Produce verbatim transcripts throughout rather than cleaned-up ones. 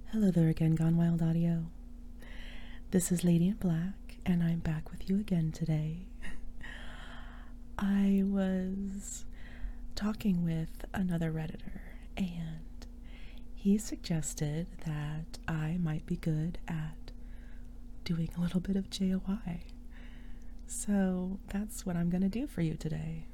Hello there again, Gone Wild Audio. This is Lady in Black, and I'm back with you again today. I was talking with another Redditor, and he suggested that I might be good at doing a little bit of J O I. So that's what I'm going to do for you today.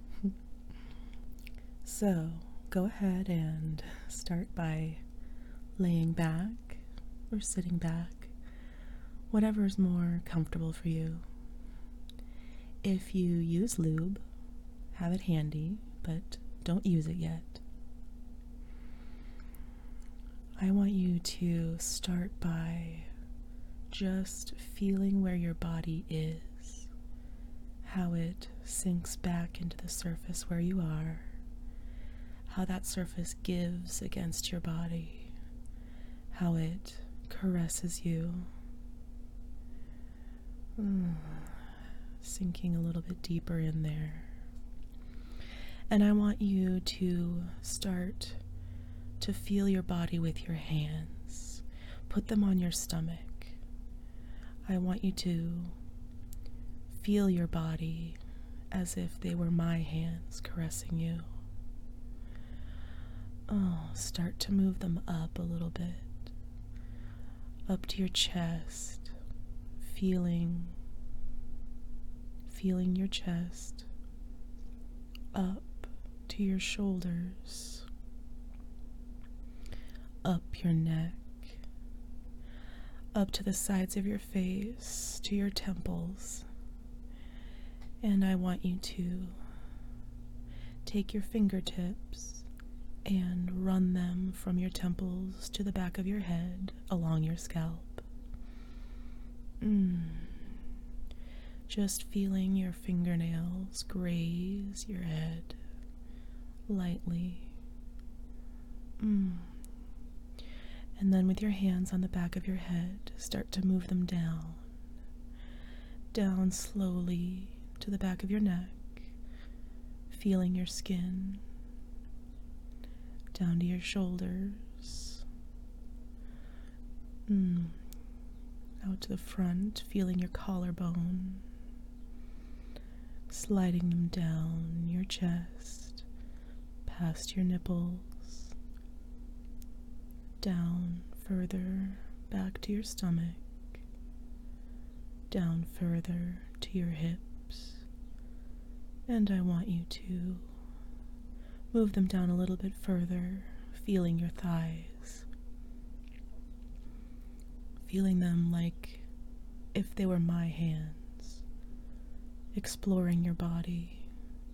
So go ahead and start by laying back or sitting back, whatever's more comfortable for you. If you use lube, have it handy, but don't use it yet. I want you to start by just feeling where your body is, how it sinks back into the surface where you are, how that surface gives against your body, how it caresses you, mm, sinking a little bit deeper in there. And I want you to start to feel your body with your hands. Put them on your stomach. I want you to feel your body as if they were my hands caressing you. Oh, start to move them up a little bit. Up to your chest, feeling, feeling your chest, up to your shoulders, up your neck, up to the sides of your face, to your temples. And I want you to take your fingertips and run them from your temples to the back of your head along your scalp. Mm. Just feeling your fingernails graze your head lightly. Mm. And then with your hands on the back of your head, start to move them down. Down slowly to the back of your neck, feeling your skin. Down to your shoulders, mm. out to the front, feeling your collarbone, sliding them down your chest, past your nipples, down further, back to your stomach, down further to your hips, and I want you to move them down a little bit further, feeling your thighs. Feeling them like if they were my hands, exploring your body.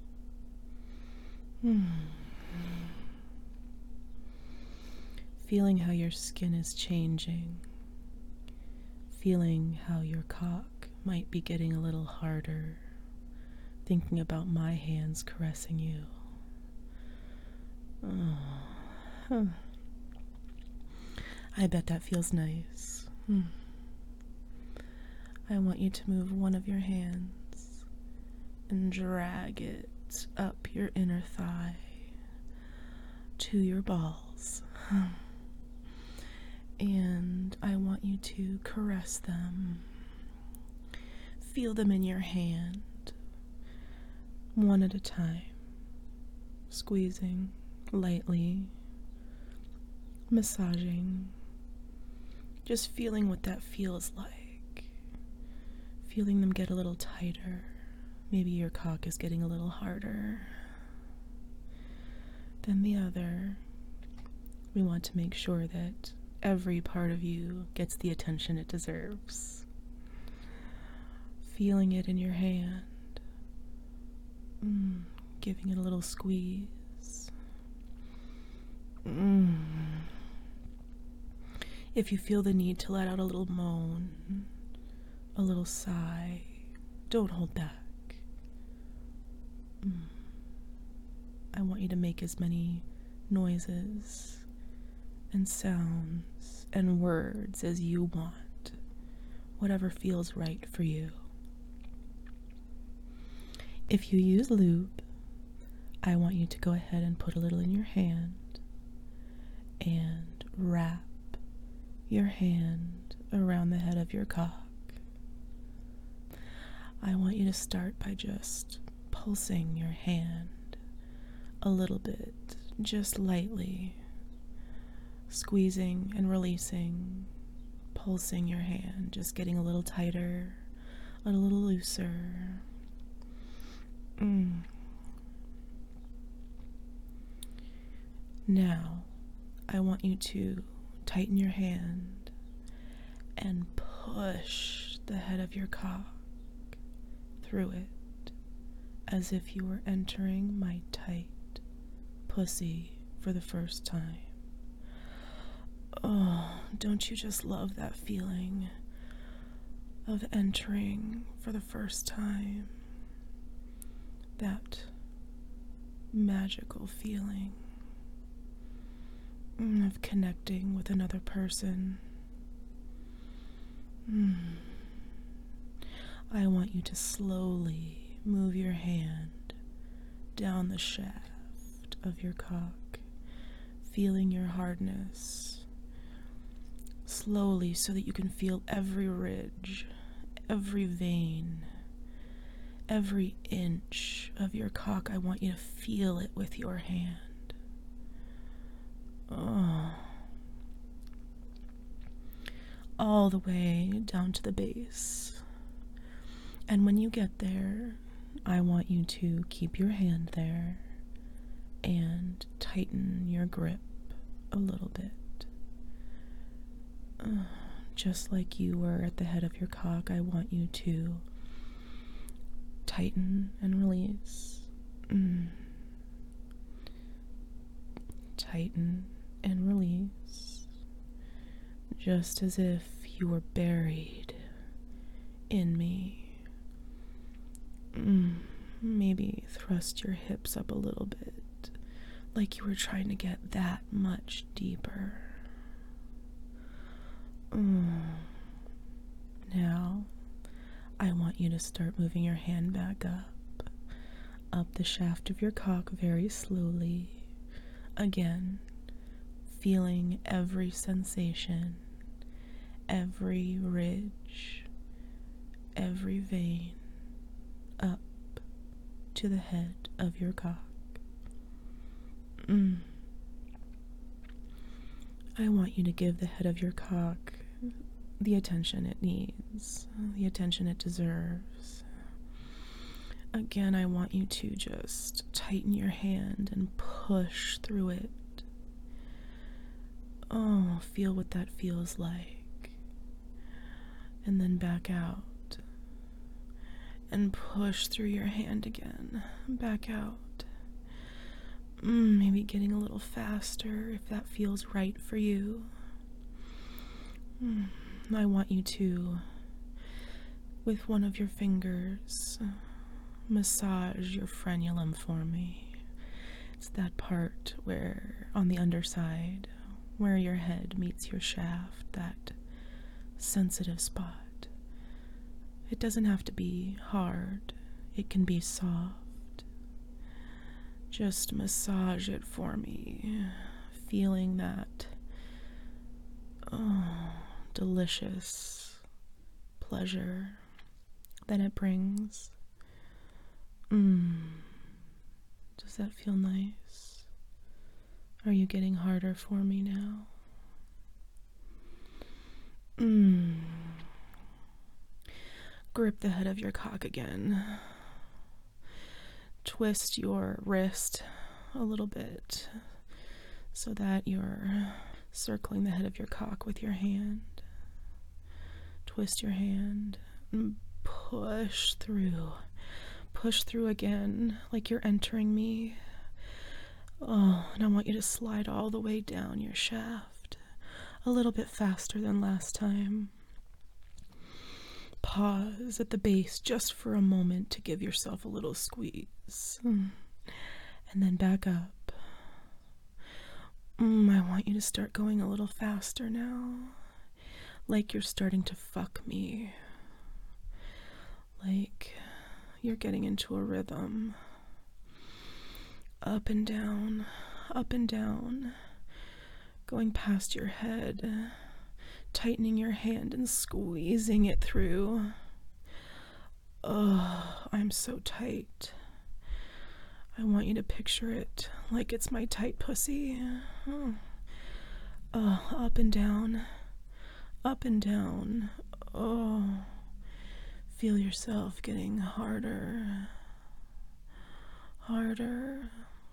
Hmm. Feeling how your skin is changing. Feeling how your cock might be getting a little harder. Thinking about my hands caressing you. Oh, huh. I bet that feels nice. Hmm. I want you to move one of your hands and drag it up your inner thigh to your balls. And I want you to caress them. Feel them in your hand, one at a time, squeezing lightly, massaging, just feeling what that feels like, feeling them get a little tighter. Maybe your cock is getting a little harder than the other. We want to make sure that every part of you gets the attention it deserves. Feeling it in your hand, mm, giving it a little squeeze. Mm. If you feel the need to let out a little moan, a little sigh, don't hold back. Mm. I want you to make as many noises and sounds and words as you want, whatever feels right for you. If you use lube, I want you to go ahead and put a little in your hand and wrap your hand around the head of your cock. I want you to start by just pulsing your hand a little bit, just lightly, squeezing and releasing, pulsing your hand, just getting a little tighter, a little looser. Mm. Now, I want you to tighten your hand and push the head of your cock through it as if you were entering my tight pussy for the first time. Oh, don't you just love that feeling of entering for the first time? That magical feeling of connecting with another person. Mm. I want you to slowly move your hand down the shaft of your cock, feeling your hardness slowly so that you can feel every ridge, every vein, every inch of your cock. I want you to feel it with your hand. Oh. All the way down to the base. And when you get there, I want you to keep your hand there and tighten your grip a little bit. Uh, just like you were at the head of your cock, I want you to tighten and release. Mm. Tighten and release. Just as if you were buried in me. Mm. Maybe thrust your hips up a little bit, like you were trying to get that much deeper. Mm. Now, I want you to start moving your hand back up, up the shaft of your cock very slowly. Again, feeling every sensation, every ridge, every vein, up to the head of your cock. Mm. I want you to give the head of your cock the attention it needs, the attention it deserves. Again, I want you to just tighten your hand and push through it. Oh, feel what that feels like. And then back out. And push through your hand again. Back out. Mm, maybe getting a little faster if that feels right for you. Mm, I want you to, with one of your fingers, massage your frenulum for me. It's that part where, on the underside, where your head meets your shaft, that sensitive spot. It doesn't have to be hard. It can be soft. Just massage it for me, feeling that oh, delicious pleasure that it brings. Mm. Does that feel nice? Are you getting harder for me now? Mm. Grip the head of your cock again. Twist your wrist a little bit so that you're circling the head of your cock with your hand. Twist your hand and push through. Push through again, like you're entering me. Oh, and I want you to slide all the way down your shaft, a little bit faster than last time. Pause at the base just for a moment to give yourself a little squeeze. And then back up. Mm, I want you to start going a little faster now, like you're starting to fuck me. Like you're getting into a rhythm. Up and down, up and down, going past your head tightening your hand and squeezing it through. Oh, I'm so tight. I want you to picture it like it's my tight pussy. Oh, oh, up and down, up and down. Oh, feel yourself getting harder, harder.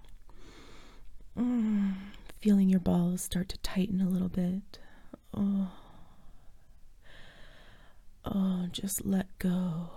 Mm. Feeling your balls start to tighten a little bit. Oh, oh, just let go.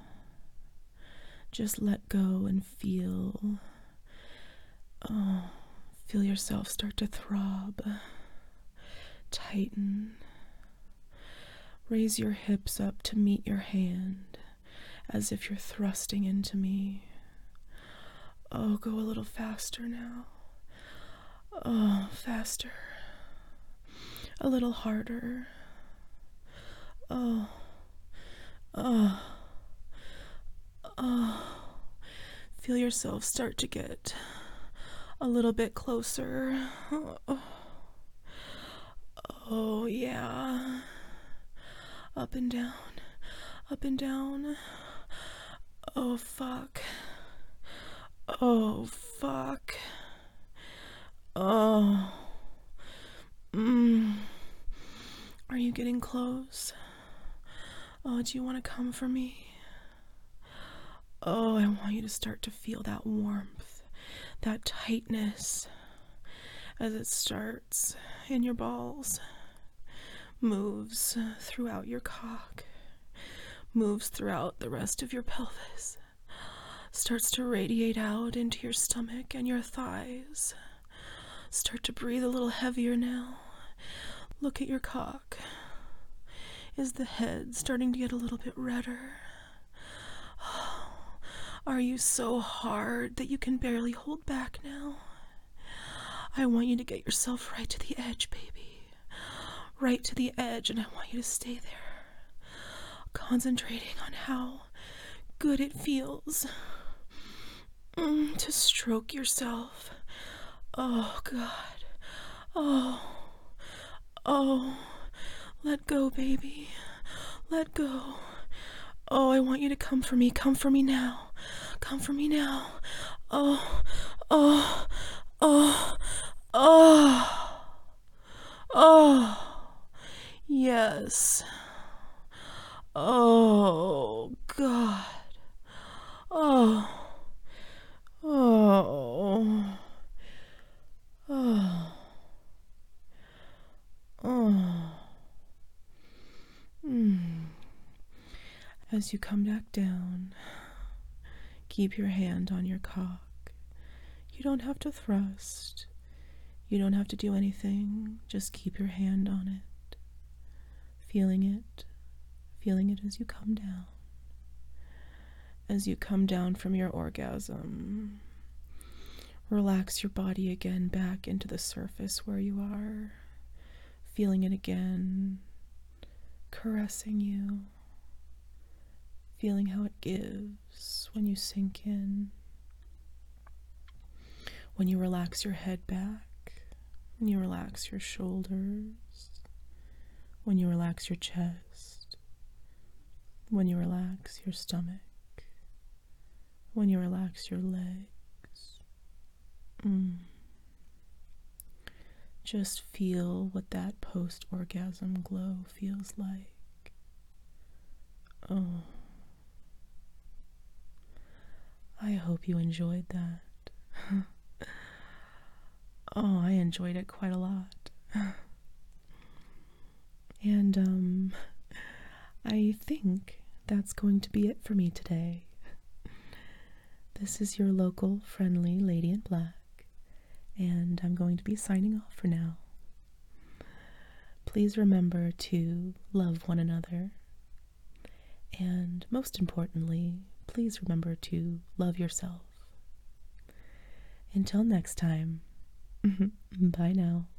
Just let go and feel. Oh, feel yourself start to throb, tighten. Raise your hips up to meet your hand, as if you're thrusting into me. Oh, go a little faster now. Oh, faster. A little harder. Oh, oh. Oh, feel yourself start to get a little bit closer. Oh, oh yeah. Up and down, up and down. Oh, fuck. Oh, fuck. Oh. Mm. Are you getting close? Oh, do you want to come for me? Oh, I want you to start to feel that warmth, that tightness, as it starts in your balls, moves throughout your cock, moves throughout the rest of your pelvis, starts to radiate out into your stomach and your thighs. Start to breathe a little heavier now. Look at your cock. Is the head starting to get a little bit redder? Are you so hard that you can barely hold back now? I want you to get yourself right to the edge, baby. Right to the edge, and I want you to stay there. Concentrating on how good it feels mm, to stroke yourself. Oh, God. Oh. Oh. Let go, baby. Let go. Oh, I want you to come for me. Come for me now. Come for me now. Oh, oh, oh, oh, oh, yes. Oh, God. Oh, oh, oh, oh. Mm. As you come back down, keep your hand on your cock. You don't have to thrust. You don't have to do anything. Just keep your hand on it. Feeling it. Feeling it as you come down. As you come down from your orgasm, relax your body again back into the surface where you are. Feeling it again. Caressing you. Feeling how it gives when you sink in, when you relax your head back, when you relax your shoulders, when you relax your chest, when you relax your stomach, when you relax your legs. Mm. Just feel what that post-orgasm glow feels like. Oh. I hope you enjoyed that. Oh, I enjoyed it quite a lot. And, um, I think that's going to be it for me today. This is your local, friendly lady in black, and I'm going to be signing off for now. Please remember to love one another, and most importantly, please remember to love yourself. Until next time, bye now.